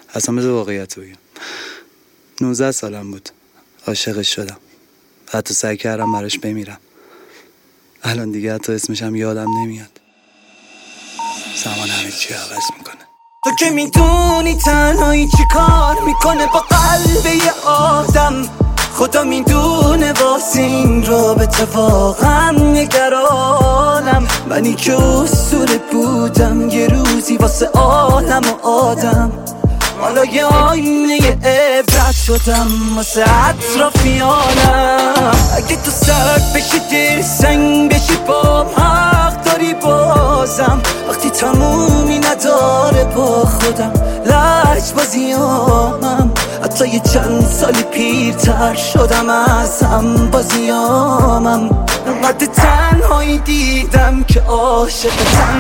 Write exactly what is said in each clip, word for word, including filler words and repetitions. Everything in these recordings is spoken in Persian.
اصلا بذار واقعیت رو بگم. نوزده سالم بود عاشقش شدم، حتی سعی کردم براش بمیرم. الان دیگه حتی اسمشم یادم نمیاد. زمان همه چی عوض میکنه. تو که میدونی تنهایی چی کار میکنه با قلب یه آدم. خدا میدونه واسه این رابطه واقعا نگرانم. منی که اسطوره بودم یه روزی واسه عالم و آدم. حالا یه آینه عبرت شدم واسه اطرافیانم. اگه تو سرد بشی دل سنگ بشی بام حق داری بازم. وقتی تمومی نداره با خودم لج بازیامم. حتی یه چند سالی پیرتر شدم از هم بازیامم. انقدر تنهایی دیدم که عاشق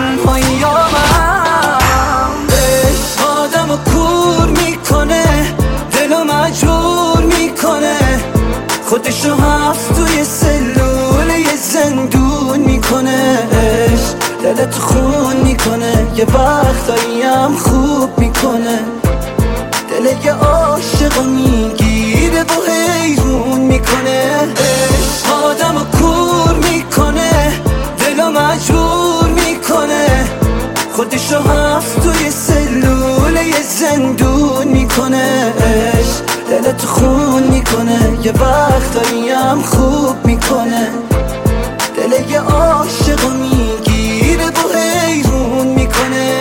تنهاییامم. عشق آدم و کور میکنه، دلو مجبور میکنه، خودشو حبس توی سلول یه زندون میکنه. عشق دلت خون میکنه، یه وقتایی هم خوب میکنه. دل یه عاشقو میگیره و حیرون میکنه. عشق آدمو کور میکنه، دلو مجبور میکنه، خودشو حبس توی سلول یه زندون میکنه. عشق دلت خون میکنه، یه وقتایی هم خوب میکنه. دل یه عاشقو میگیره و حیرون میکنه.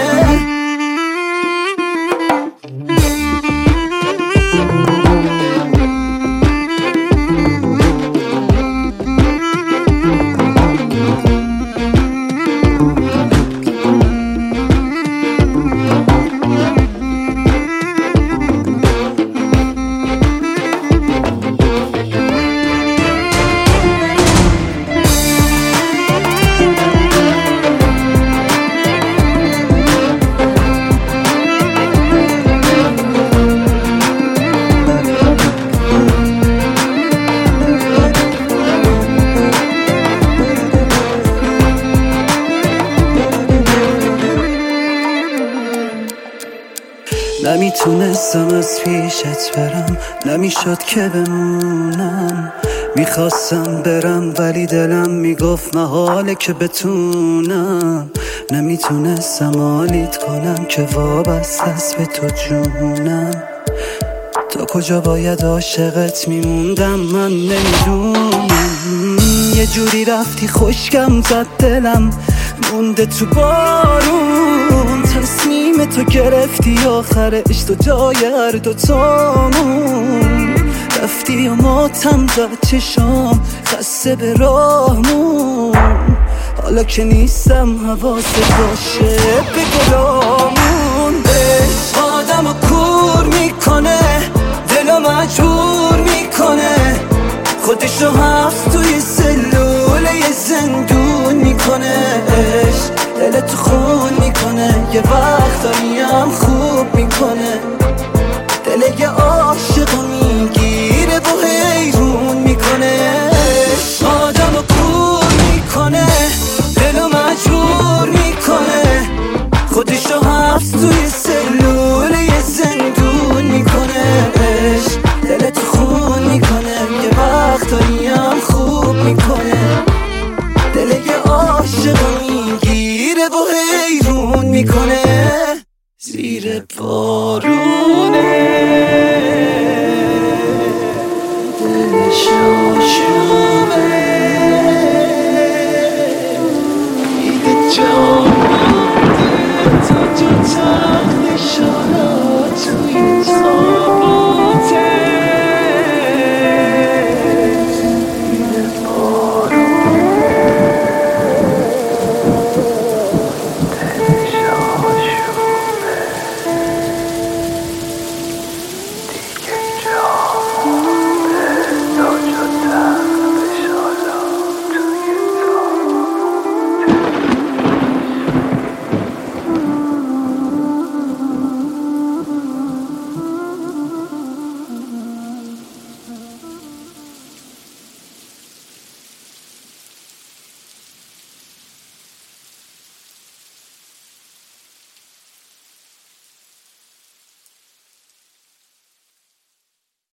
نمیتونستم از پیشت برم، نمیشد که بمونم. میخواستم برم ولی دلم میگفت محاله که بتونم. نمیتونستم حالیت کنم که وابسته است به تو جونم. تا کجا باید عاشقت میموندم من نمیدونم. یه جوری رفتی خشکم زد دلم مونده تو بارون. تصمیم تو گرفتی آخرش تو جای هر دوتامون. رفتی و ماتم زد چشام خسته به راهمون. حالا که نیستم حواست باشه به گلامون. عشق آدمو کور میکنه، دلو مجبور میکنه، خودشو حبس توی سلول یه زندون میکنه. عشق دلت خون میکنه، یه وقتایی هم خوب میکنه. دل یه عاشقو میگیره و حیرون میکنه. عشق آدمو کور میکنه، دلو مجبور میکنه، خودشو حبس توی سلول یه زندون میکنه. عشق دلت خون میکنه، یه وقتایی هم خوب میکنه. دل یه عاشقو میگیره و حیرون میکنه. زیر بارون